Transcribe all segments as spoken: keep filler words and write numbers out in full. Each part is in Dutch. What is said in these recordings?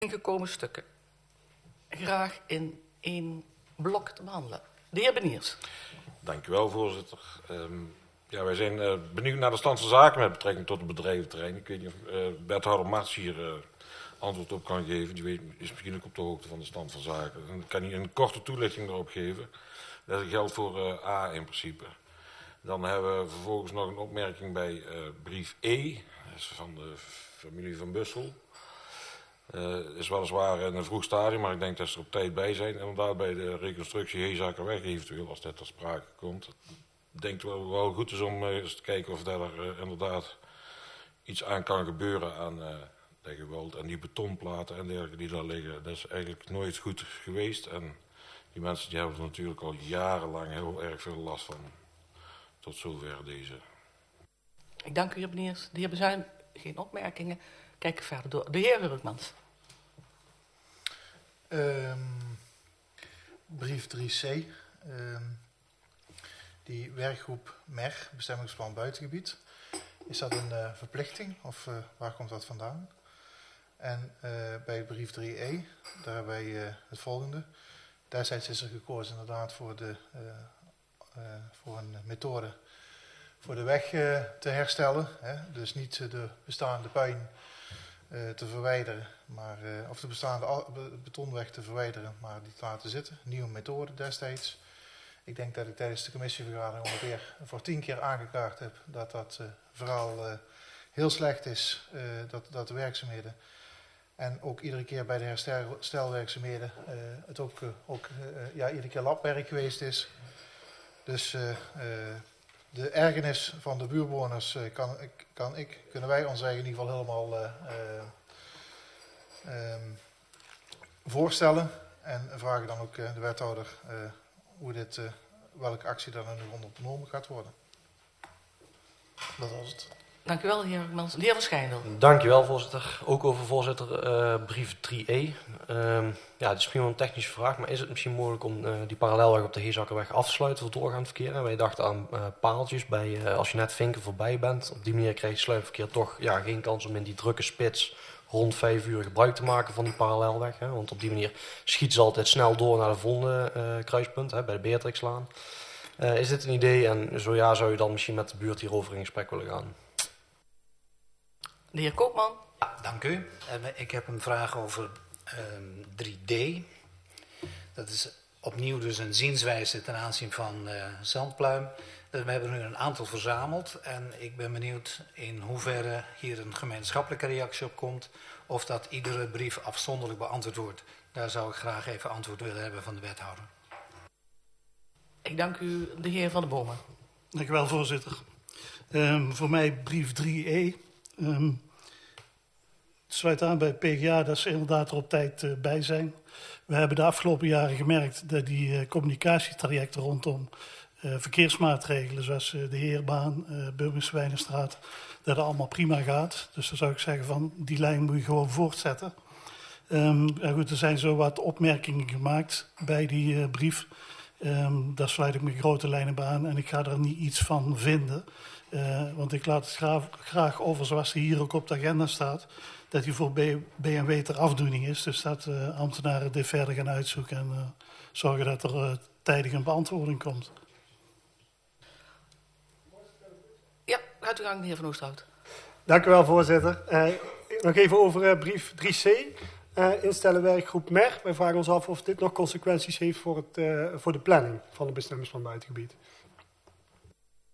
ingekomen stukken graag in één blok te behandelen. De heer Beniers. Dank u wel, voorzitter. Um, ja, wij zijn uh, benieuwd naar de stand van zaken met betrekking tot het bedrijventerrein. Ik weet niet of uh, wethouder Marts hier uh, antwoord op kan geven. Die weet, is misschien ook op de hoogte van de stand van zaken. Dan kan hij een korte toelichting erop geven. Dat geldt voor uh, A in principe. Dan hebben we vervolgens nog een opmerking bij uh, brief E. Dat is van de familie van Bussel. Het uh, is weliswaar in een vroeg stadium, maar ik denk dat ze er op tijd bij zijn. Inderdaad bij de reconstructie Hezakerweg eventueel, als dat ter sprake komt. Ik denk dat het wel goed is om uh, eens te kijken of daar uh, inderdaad iets aan kan gebeuren aan uh, dat geweld. En die betonplaten en dergelijke die daar liggen, dat is eigenlijk nooit goed geweest. En die mensen die hebben er natuurlijk al jarenlang heel erg veel last van. Tot zover deze. Ik dank u, heer Beniers. De heer Bezuin, geen opmerkingen. Kijken verder door. De heer Hurkmans. Um, brief drie C. Um, die werkgroep M E R, bestemmingsplan buitengebied. Is dat een uh, verplichting of uh, waar komt dat vandaan? En uh, bij brief drie E, daar hebben wij uh, het volgende. Destijds is er gekozen inderdaad voor, de, uh, uh, voor een methode voor de weg uh, te herstellen. Hè? Dus niet uh, de bestaande puin uh, te verwijderen, maar, uh, of de bestaande betonweg te verwijderen, maar die te laten zitten. Nieuwe methode destijds. Ik denk dat ik tijdens de commissievergadering ongeveer voor tien keer aangekaart heb dat dat uh, vooral uh, heel slecht is, uh, dat, dat de werkzaamheden. En ook iedere keer bij de herstelwerkzaamheden uh, het ook, uh, ook uh, ja, iedere keer labwerk geweest is. Dus uh, uh, de ergernis van de buurtbewoners uh, kan, kan ik, kunnen wij ons eigen in ieder geval helemaal uh, uh, um, voorstellen. En vragen dan ook uh, de wethouder uh, hoe dit, uh, welke actie daar nu ondernomen gaat worden. Dat was het. Dank u wel, heer Hurkmans. De heer Verschijndel. Dank u wel, voorzitter. Ook over voorzitter uh, brief drie E. Um, ja, het is misschien wel een technische vraag, maar is het misschien mogelijk om uh, die parallelweg op de Hezakerweg af te sluiten voor doorgaand verkeer? En wij dachten aan uh, paaltjes bij, uh, als je net Vinken voorbij bent. Op die manier krijg je sluipverkeer toch ja, geen kans om in die drukke spits rond vijf uur gebruik te maken van die parallelweg. Hè? Want op die manier schiet ze altijd snel door naar de volgende uh, kruispunt, hè, bij de Beatrixlaan. Uh, is dit een idee? En zo ja, zou je dan misschien met de buurt hierover in gesprek willen gaan? De heer Koopman. Ja, dank u. Ik heb een vraag over um, drie D. Dat is opnieuw dus een zienswijze ten aanzien van uh, Zandpluim. We hebben nu een aantal verzameld en ik ben benieuwd in hoeverre hier een gemeenschappelijke reactie op komt. Of dat iedere brief afzonderlijk beantwoord wordt. Daar zou ik graag even antwoord willen hebben van de wethouder. Ik dank u, de heer Van der Bomen. Dank u wel, voorzitter. Um, voor mij brief drie E. Um, het sluit aan bij het P G A dat ze inderdaad er op tijd uh, bij zijn. We hebben de afgelopen jaren gemerkt dat die uh, communicatietrajecten rondom uh, verkeersmaatregelen, zoals uh, de Heerbaan, uh, Burgerswijnenstraat, dat het allemaal prima gaat. Dus dan zou ik zeggen van die lijn moet je gewoon voortzetten. Um, en goed, er zijn zo wat opmerkingen gemaakt bij die uh, brief. Um, daar sluit ik me grote lijnen bij aan en ik ga er niet iets van vinden. Uh, want ik laat het graag, graag over zoals die hier ook op de agenda staat. Dat die voor B M W ter afdoening is. Dus dat uh, ambtenaren dit verder gaan uitzoeken. En uh, zorgen dat er uh, tijdig een beantwoording komt. Ja, gaat u gang, de heer Van Oosterhout. Dank u wel, voorzitter. Uh, nog even over uh, brief drie C. Uh, instellen werkgroep M E R. Wij vragen ons af of dit nog consequenties heeft voor, het, uh, voor de planning van het bestemmingsplan buitengebied.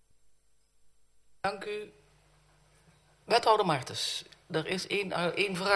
Dank u. Wethouder Martens, er is één, uh, één vraag.